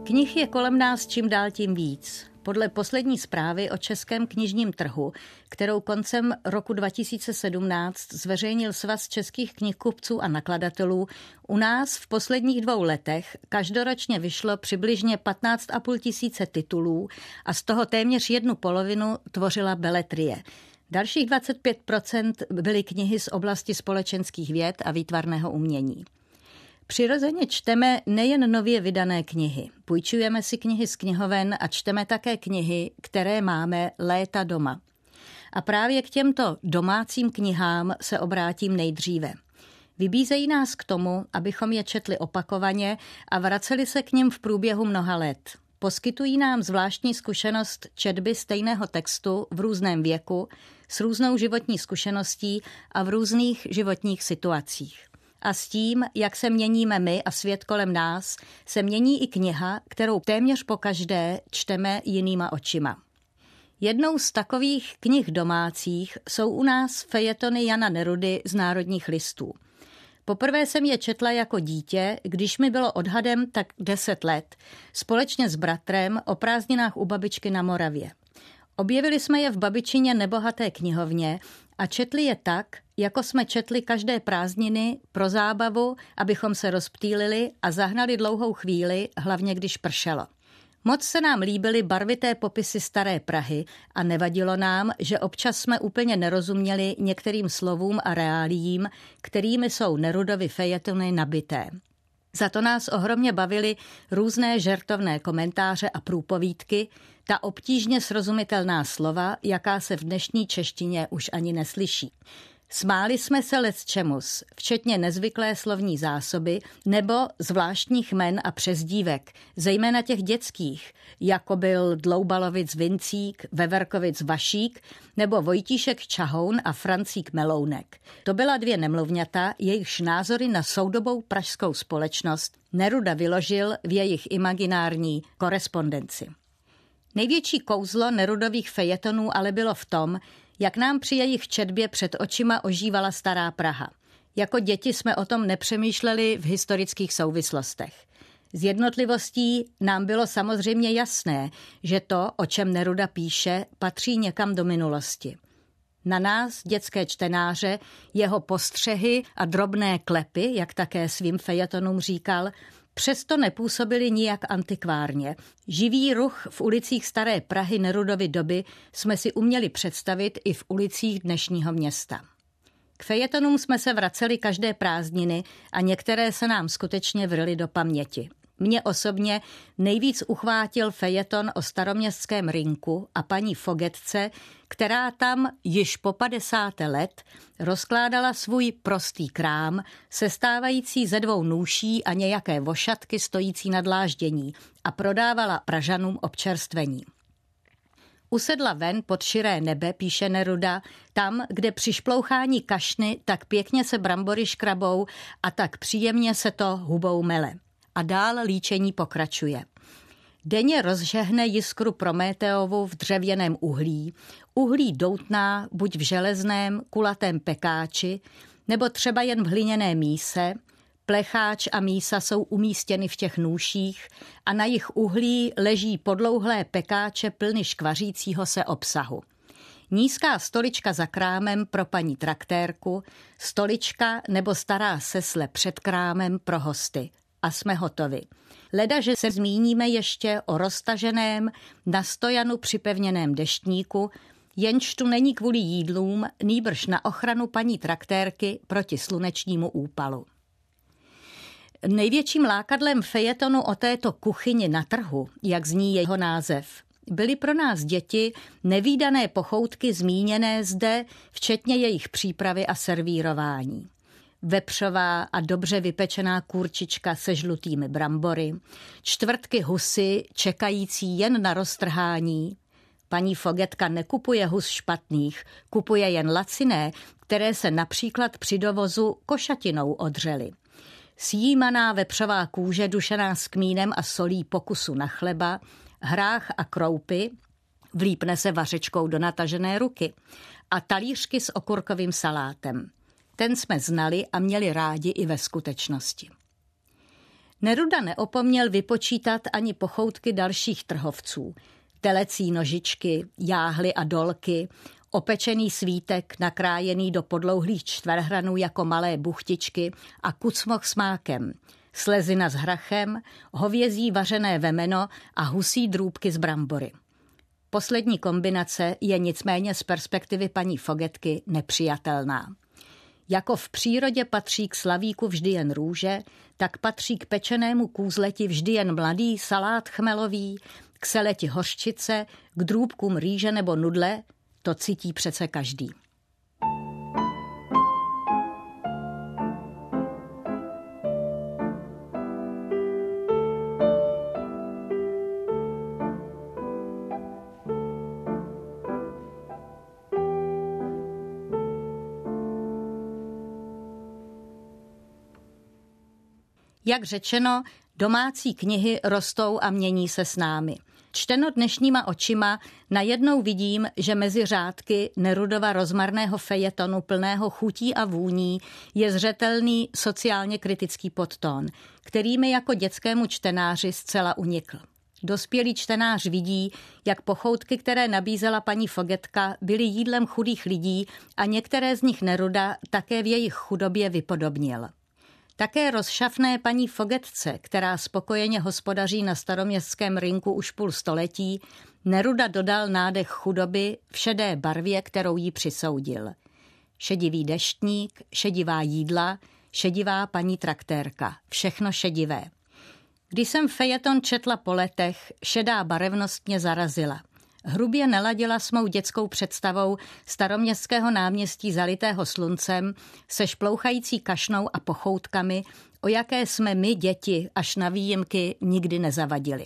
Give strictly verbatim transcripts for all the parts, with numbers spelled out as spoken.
Knih je kolem nás čím dál tím víc. Podle poslední zprávy o českém knižním trhu, kterou koncem roku dva tisíce sedmnáct zveřejnil Svaz českých knihkupců a nakladatelů, u nás v posledních dvou letech každoročně vyšlo přibližně patnáct a půl tisíce titulů a z toho téměř jednu polovinu tvořila beletrie. Dalších dvacet pět procent byly knihy z oblasti společenských věd a výtvarného umění. Přirozeně čteme nejen nově vydané knihy. Půjčujeme si knihy z knihoven a čteme také knihy, které máme léta doma. A právě k těmto domácím knihám se obrátím nejdříve. Vybízejí nás k tomu, abychom je četli opakovaně a vraceli se k nim v průběhu mnoha let. Poskytují nám zvláštní zkušenost četby stejného textu v různém věku, s různou životní zkušeností a v různých životních situacích. A s tím, jak se měníme my a svět kolem nás, se mění i kniha, kterou téměř pokaždé čteme jinýma očima. Jednou z takových knih domácích jsou u nás fejetony Jana Nerudy z Národních listů. Poprvé jsem je četla jako dítě, když mi bylo odhadem tak deset let, společně s bratrem o prázdninách u babičky na Moravě. Objevili jsme je v babičině nebohaté knihovně a četli je tak, jako jsme četli každé prázdniny pro zábavu, abychom se rozptýlili a zahnali dlouhou chvíli, hlavně když pršelo. Moc se nám líbily barvité popisy staré Prahy a nevadilo nám, že občas jsme úplně nerozuměli některým slovům a reáliím, kterými jsou Nerudovy fejetony nabité. Za to nás ohromně bavily různé žertovné komentáře a průpovídky, ta obtížně srozumitelná slova, jaká se v dnešní češtině už ani neslyší. Smáli jsme se lecčemus, včetně nezvyklé slovní zásoby nebo zvláštních jmen a přezdívek, zejména těch dětských, jako byl Dloubalovic Vincík, Veverkovic Vašík nebo Vojtíšek Čahoun a Francík Melounek. To byla dvě nemluvňata, jejichž názory na soudobou pražskou společnost Neruda vyložil v jejich imaginární korespondenci. Největší kouzlo Nerudových fejetonů ale bylo v tom, jak nám při jejich četbě před očima ožívala stará Praha. Jako děti jsme o tom nepřemýšleli v historických souvislostech. Z jednotlivostí nám bylo samozřejmě jasné, že to, o čem Neruda píše, patří někam do minulosti. Na nás, dětské čtenáře, jeho postřehy a drobné klepy, jak také svým fejetonům říkal, přesto nepůsobili nijak antikvárně. Živý ruch v ulicích staré Prahy Nerudovy doby jsme si uměli představit i v ulicích dnešního města. K fejetonům jsme se vraceli každé prázdniny a některé se nám skutečně vryly do paměti. Mě osobně nejvíc uchvátil fejeton o staroměstském rynku a paní Fogetce, která tam již po padesáté let rozkládala svůj prostý krám, sestávající ze dvou nůší a nějaké vošatky stojící na dláždění a prodávala Pražanům občerstvení. Usedla ven pod širé nebe, píše Neruda, tam, kde při šplouchání kašny tak pěkně se brambory škrabou a tak příjemně se to hubou mele. A dál líčení pokračuje. Denně rozžehne jiskru Prométeovu v dřevěném uhlí, uhlí doutná buď v železném, kulatém pekáči, nebo třeba jen v hliněné míse. Plecháč a mísa jsou umístěny v těch nůších a na jich uhlí leží podlouhlé pekáče plny škvařícího se obsahu. Nízká stolička za krámem pro paní traktérku, stolička nebo stará sesle před krámem pro hosty. A jsme hotovi. Leda, že se zmíníme ještě o roztaženém, na stojanu připevněném deštníku, jenž tu není kvůli jídlům, nýbrž na ochranu paní traktérky proti slunečnímu úpalu. Největším lákadlem fejetonu o této kuchyni na trhu, jak zní jeho název, byly pro nás děti nevídané pochoutky zmíněné zde, včetně jejich přípravy a servírování. Vepřová a dobře vypečená kurčička se žlutými brambory, čtvrtky husy čekající jen na roztrhání. Paní Fogetka nekupuje hus špatných, kupuje jen laciné, které se například při dovozu košatinou odřely. Sjímaná vepřová kůže dušená s kmínem a solí pokusu na chleba, hrách a kroupy, vlípne se vařečkou do natažené ruky a talířky s okurkovým salátem. Ten jsme znali a měli rádi i ve skutečnosti. Neruda neopomněl vypočítat ani pochoutky dalších trhovců. Telecí nožičky, jáhly a dolky, opečený svítek nakrájený do podlouhlých čtverhranů jako malé buchtičky a kucmoch s mákem, slezina s hrachem, hovězí vařené vemeno a husí drůbky z brambory. Poslední kombinace je nicméně z perspektivy paní Fogetky nepřijatelná. Jako v přírodě patří k slavíku vždy jen růže, tak patří k pečenému kůzleti vždy jen mladý salát chmelový, k seleti hořčice, k drůbkům rýže nebo nudle, to cítí přece každý. Jak řečeno, domácí knihy rostou a mění se s námi. Čteno dnešníma očima, najednou vidím, že mezi řádky Nerudova rozmarného fejetonu plného chutí a vůní je zřetelný sociálně kritický podtón, který mi jako dětskému čtenáři zcela unikl. Dospělý čtenář vidí, jak pochoutky, které nabízela paní Fogetka, byly jídlem chudých lidí a některé z nich Neruda také v jejich chudobě vypodobnil. Také rozšafné paní Fogetce, která spokojeně hospodaří na staroměstském rynku už půl století, Neruda dodal nádech chudoby v šedé barvě, kterou jí přisoudil. Šedivý deštník, šedivá jídla, šedivá paní traktérka, všechno šedivé. Když jsem fejeton četla po letech, šedá barevnost mě zarazila. Hrubě neladila s mou dětskou představou staroměstského náměstí zalitého sluncem se šplouchající kašnou a pochoutkami, o jaké jsme my děti až na výjimky nikdy nezavadili.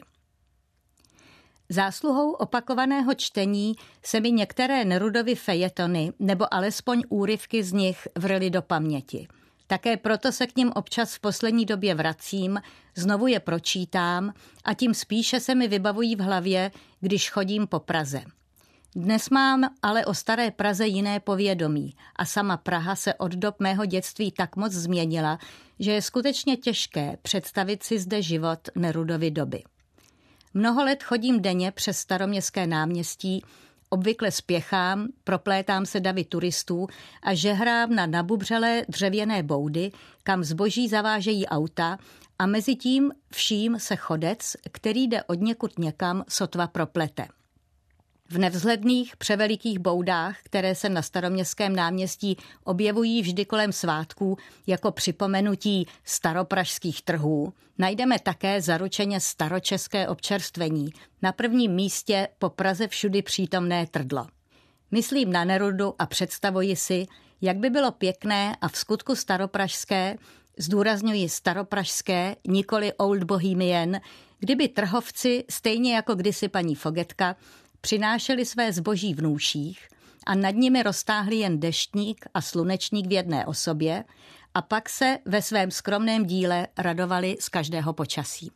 Zásluhou opakovaného čtení se mi některé Nerudovy fejetony nebo alespoň úryvky z nich vryly do paměti. Také proto se k nim občas v poslední době vracím, znovu je pročítám a tím spíše se mi vybavují v hlavě, když chodím po Praze. Dnes mám ale o staré Praze jiné povědomí a sama Praha se od dob mého dětství tak moc změnila, že je skutečně těžké představit si zde život Nerudovy doby. Mnoho let chodím denně přes staroměstské náměstí, obvykle spěchám, proplétám se davy turistů a žehrám na nabubřelé dřevěné boudy, kam zboží zavážejí auta a mezi tím vším se chodec, který jde odněkud někam, sotva proplete. V nevzhledných převelikých boudách, které se na staroměstském náměstí objevují vždy kolem svátků jako připomenutí staropražských trhů, najdeme také zaručeně staročeské občerstvení, na prvním místě po Praze všudy přítomné trdlo. Myslím na Nerudu a představuji si, jak by bylo pěkné a v skutku staropražské, zdůrazňuji staropražské, nikoli Old Bohemian, kdyby trhovci, stejně jako kdysi paní Fogetka, přinášeli své zboží v nůších a nad nimi roztáhli jen deštník a slunečník v jedné osobě a pak se ve svém skromném díle radovali z každého počasí.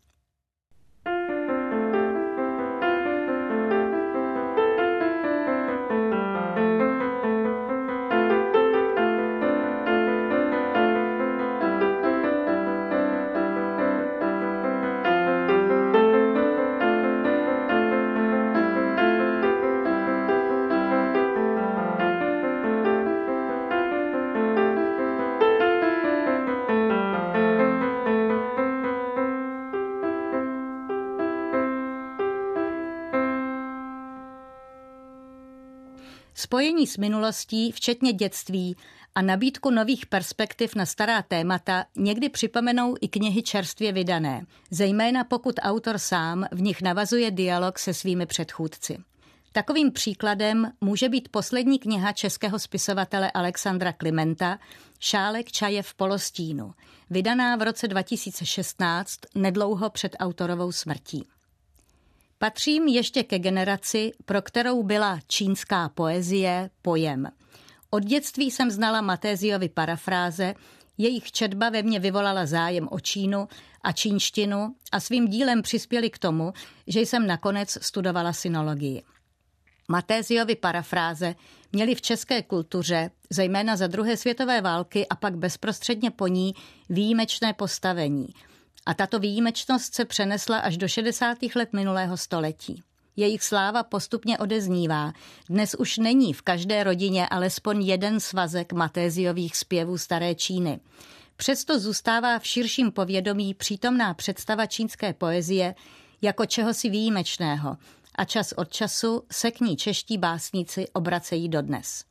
Spojení s minulostí, včetně dětství a nabídku nových perspektiv na stará témata někdy připomenou i knihy čerstvě vydané, zejména pokud autor sám v nich navazuje dialog se svými předchůdci. Takovým příkladem může být poslední kniha českého spisovatele Alexandra Klimenta Šálek čaje v polostínu, vydaná v roce dva tisíce šestnáct, nedlouho před autorovou smrtí. Patřím ještě ke generaci, pro kterou byla čínská poezie pojem. Od dětství jsem znala Matéziovy parafráze, jejich četba ve mně vyvolala zájem o Čínu a čínštinu a svým dílem přispěli k tomu, že jsem nakonec studovala sinologii. Matéziovy parafráze měly v české kultuře, zejména za druhé světové války a pak bezprostředně po ní, výjimečné postavení. A tato výjimečnost se přenesla až do šedesátých let minulého století. Jejich sláva postupně odeznívá. Dnes už není v každé rodině alespoň jeden svazek Matéziových zpěvů staré Číny. Přesto zůstává v širším povědomí přítomná představa čínské poezie jako čehosi výjimečného a čas od času se k ní čeští básníci obracejí dodnes.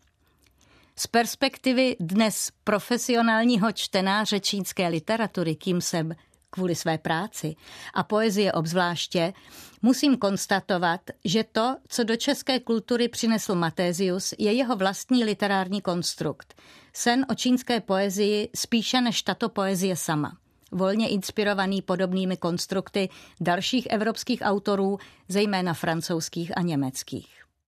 Z perspektivy dnes profesionálního čtenáře čínské literatury, kým jsem kvůli své práci a poezie obzvláště, musím konstatovat, že to, co do české kultury přinesl Matézius, je jeho vlastní literární konstrukt. Sen o čínské poezii spíše než tato poezie sama. Volně inspirovaný podobnými konstrukty dalších evropských autorů, zejména francouzských a německých.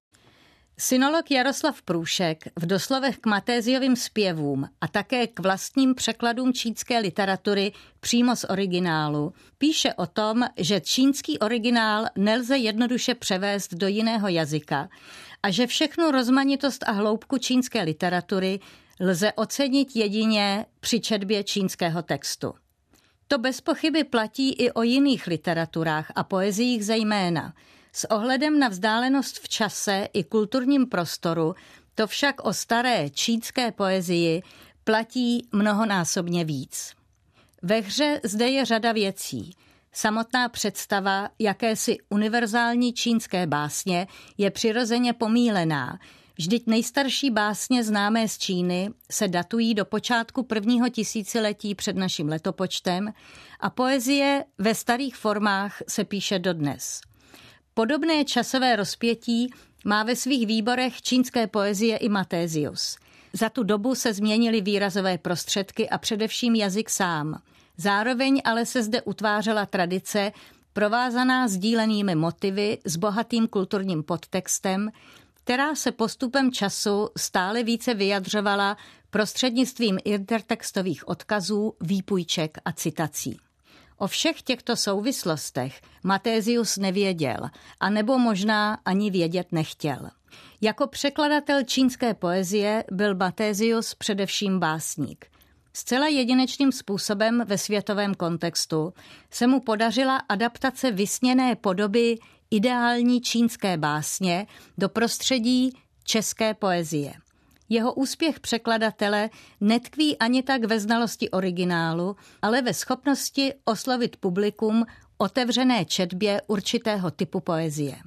Sinolog Jaroslav Průšek v doslovech k Matéziovým zpěvům a také k vlastním překladům čínské literatury přímo z originálu píše o tom, že čínský originál nelze jednoduše převést do jiného jazyka a že všechnu rozmanitost a hloubku čínské literatury lze ocenit jedině při četbě čínského textu. To bez pochyby platí i o jiných literaturách a poeziích zejména. S ohledem na vzdálenost v čase i kulturním prostoru to však o staré čínské poezii platí mnohonásobně víc. Ve hře zde je řada věcí. Samotná představa jakési univerzální čínské básně je přirozeně pomílená. Vždyť nejstarší básně známé z Číny se datují do počátku prvního tisíciletí před naším letopočtem a poezie ve starých formách se píše dodnes. Podobné časové rozpětí má ve svých výborech čínské poezie i Matézius. Za tu dobu se změnily výrazové prostředky a především jazyk sám. Zároveň ale se zde utvářela tradice, provázaná sdílenými motivy s bohatým kulturním podtextem, která se postupem času stále více vyjadřovala prostřednictvím intertextových odkazů, výpůjček a citací. O všech těchto souvislostech Matézius nevěděl, anebo možná ani vědět nechtěl. Jako překladatel čínské poezie byl Matézius především básník. Zcela jedinečným způsobem ve světovém kontextu se mu podařila adaptace vysněné podoby ideální čínské básně do prostředí české poezie. Jeho úspěch překladatele netkví ani tak ve znalosti originálu, ale ve schopnosti oslovit publikum otevřené četbě určitého typu poezie.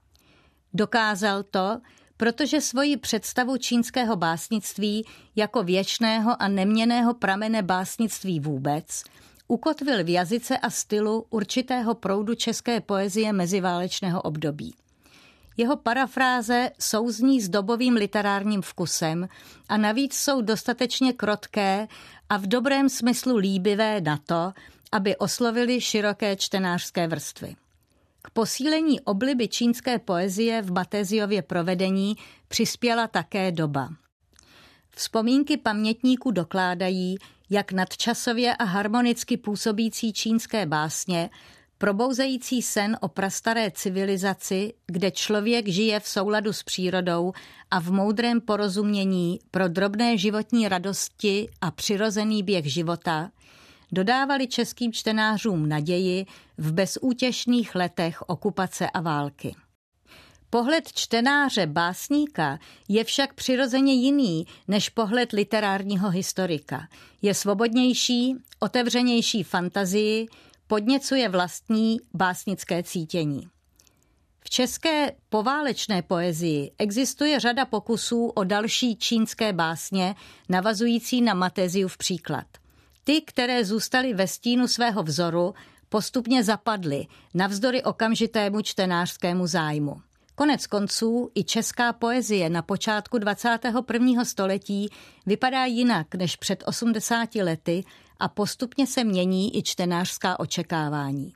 Dokázal to, protože svoji představu čínského básnictví jako věčného a neměnného pramene básnictví vůbec ukotvil v jazyce a stylu určitého proudu české poezie meziválečného období. Jeho parafráze souzní s dobovým literárním vkusem a navíc jsou dostatečně krotké a v dobrém smyslu líbivé na to, aby oslovili široké čtenářské vrstvy. K posílení obliby čínské poezie v Matéziově provedení přispěla také doba. Vzpomínky pamětníků dokládají, jak nadčasově a harmonicky působící čínské básně, probouzející sen o prastaré civilizaci, kde člověk žije v souladu s přírodou a v moudrém porozumění pro drobné životní radosti a přirozený běh života, dodávali českým čtenářům naději v bezútěšných letech okupace a války. Pohled čtenáře básníka je však přirozeně jiný než pohled literárního historika. Je svobodnější, otevřenější fantazii, podněcuje vlastní básnické cítění. V české poválečné poezii existuje řada pokusů o další čínské básně navazující na Matéziův příklad. Ty, které zůstaly ve stínu svého vzoru, postupně zapadly navzdory okamžitému čtenářskému zájmu. Konec konců i česká poezie na počátku dvacátého prvního století vypadá jinak než před osmdesáti lety a postupně se mění i čtenářská očekávání.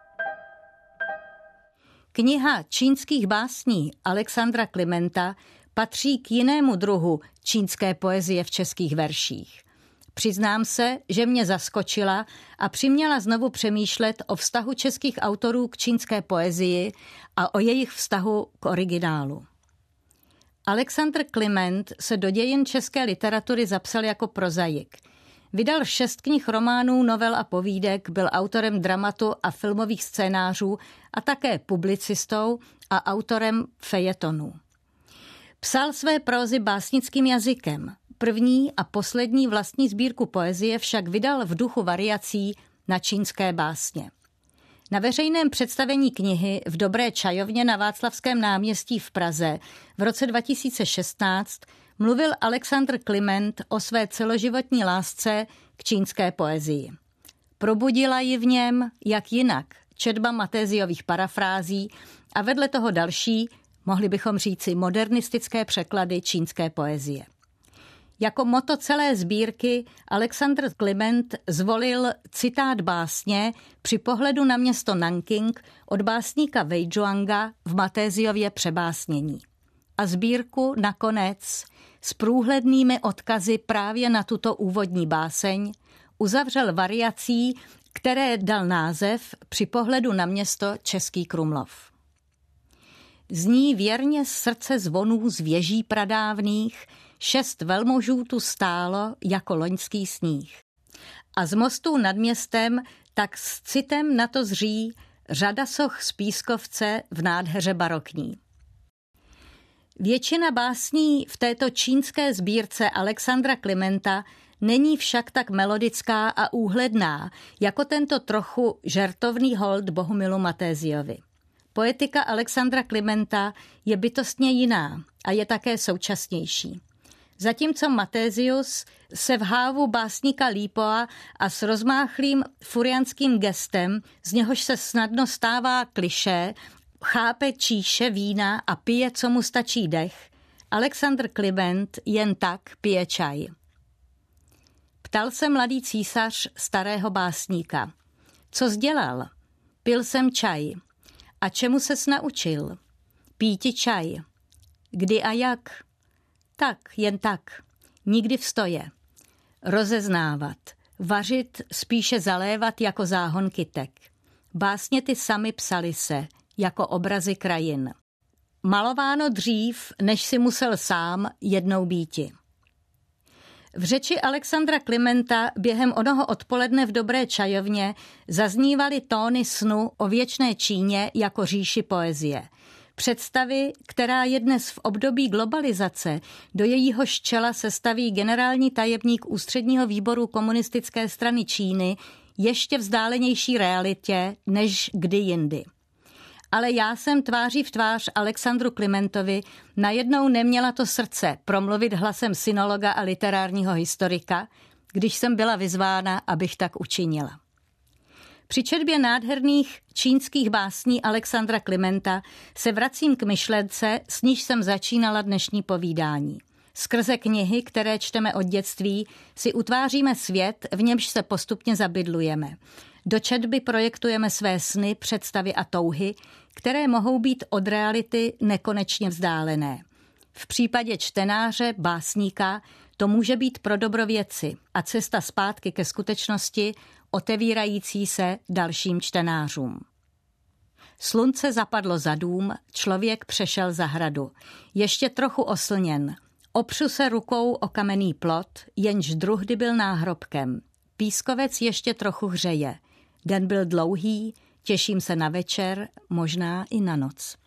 Kniha čínských básní Alexandra Klimenta patří k jinému druhu čínské poezie v českých verších. Přiznám se, že mě zaskočila a přiměla znovu přemýšlet o vztahu českých autorů k čínské poezii a o jejich vztahu k originálu. Alexandr Kliment se do dějin české literatury zapsal jako prozaik. Vydal šest knih románů, novel a povídek, byl autorem dramatu a filmových scénářů a také publicistou a autorem fejetonů. Psal své prózy básnickým jazykem. První a poslední vlastní sbírku poezie však vydal v duchu variací na čínské básně. Na veřejném představení knihy v Dobré čajovně na Václavském náměstí v Praze v roce dva tisíce šestnáct mluvil Alexandr Kliment o své celoživotní lásce k čínské poezii. Probudila ji v něm, jak jinak, četba Matéziových parafrází a vedle toho další, mohli bychom říci modernistické překlady čínské poezie. Jako motto celé sbírky Alexandr Kliment zvolil citát básně Při pohledu na město Nanking od básníka Wei Zhuanga v Matéziově přebásnění. A sbírku nakonec s průhlednými odkazy právě na tuto úvodní báseň uzavřel variací, které dal název Při pohledu na město Český Krumlov. Zní věrně srdce zvonů z věží pradávných, šest velmožů tu stálo jako loňský sníh. A z mostů nad městem tak s citem na to zří řada soch z pískovce v nádheře barokní. Většina básní v této čínské sbírce Alexandra Klimenta není však tak melodická a úhledná, jako tento trochu žertovný hold Bohumilu Matéziovi. Poetika Alexandra Klimenta je bytostně jiná a je také současnější. Zatímco Matézius se v hávu básníka Lípoa a s rozmáchlým furianským gestem, z něhož se snadno stává klišé, chápe číše vína a pije, co mu stačí dech, Alexandr Kliment jen tak pije čaj. Ptal se mladý císař starého básníka. Co sdělal? Pil jsem čaj. A čemu ses naučil? Píti čaj. Kdy a jak? Tak, jen tak. Nikdy v stoje. Rozeznávat. Vařit, spíše zalévat jako záhon kytek. Básně ty sami psali se, jako obrazy krajin. Malováno dřív, než si musel sám jednou býti. V řeči Alexandra Klimenta během onoho odpoledne v Dobré čajovně zaznívaly tóny snu o věčné Číně jako říši poezie. Představy, která je dnes v období globalizace, do jejíhož čela se staví generální tajemník Ústředního výboru komunistické strany Číny, ještě vzdálenější realitě než kdy jindy. Ale já jsem tváří v tvář Alexandru Klimentovi najednou neměla to srdce promluvit hlasem synologa a literárního historika, když jsem byla vyzvána, abych tak učinila. Při četbě nádherných čínských básní Alexandra Klimenta se vracím k myšlence, s níž jsem začínala dnešní povídání. Skrze knihy, které čteme od dětství, si utváříme svět, v němž se postupně zabydlujeme. Do četby projektujeme své sny, představy a touhy, které mohou být od reality nekonečně vzdálené. V případě čtenáře, básníka, to může být pro dobro věci a cesta zpátky ke skutečnosti, otevírající se dalším čtenářům. Slunce zapadlo za dům, člověk přešel zahradu. Ještě trochu oslněn. Opřu se rukou o kamenný plot, jenž druhdy byl náhrobkem. Pískovec ještě trochu hřeje. Den byl dlouhý, těším se na večer, možná i na noc.